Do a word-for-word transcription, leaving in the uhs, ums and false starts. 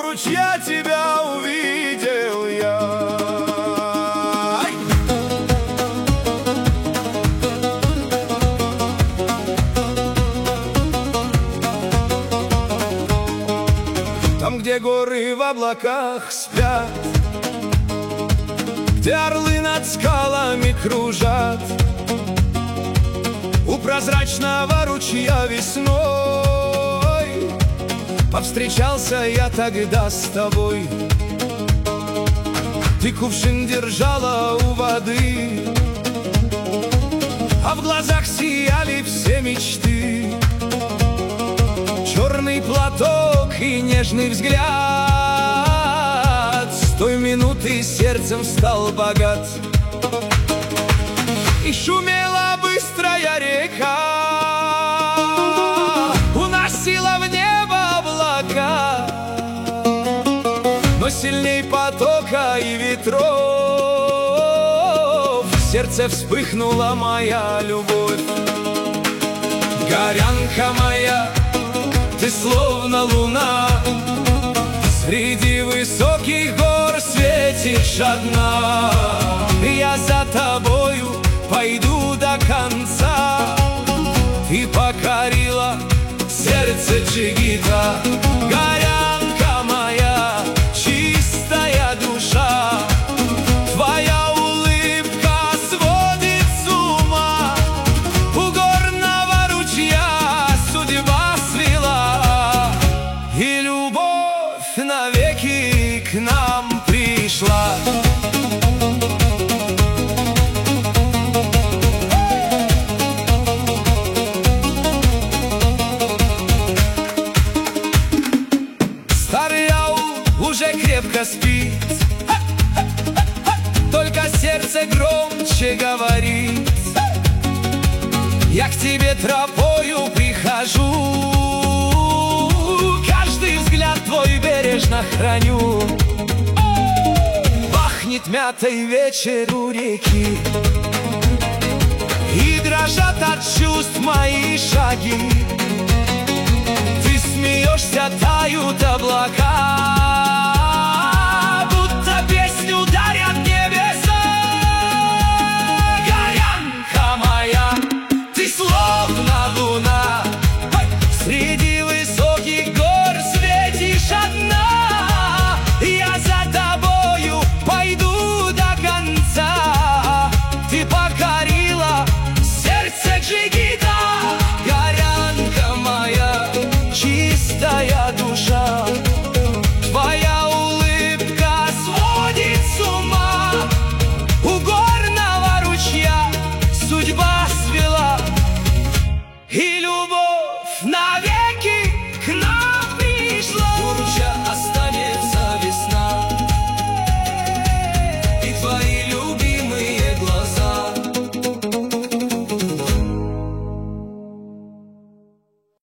ручья тебя увидел я. Ай! Там, где горы в облаках спят, где орлы над скалами кружат, у прозрачного ручья весной повстречался я тогда с тобой. Ты кувшин держала у воды, а в глазах сияли все мечты. Черный платок и нежный взгляд, с той минуты сердцем стал богат. И шумела быстрая река, уносила в небо облака, но сильней потока и ветров в сердце вспыхнула моя любовь. Горянка моя, ты словно луна, среди высоких гор светишь одна. Я за тобою пойду до конца. Ты покорила сердце джигита. Горянка моя, чистая душа, твоя улыбка сводит с ума. У горного ручья судьба свела, и любовь навеки к нам пришла. Старый аул уже крепко спит, только сердце громче говорит. Я к тебе тропою прихожу, каждый взгляд твой бережно храню. Пахнет мятой вечер у реки, и дрожат от чувств мои шаги. Ты смеешься, тают облака,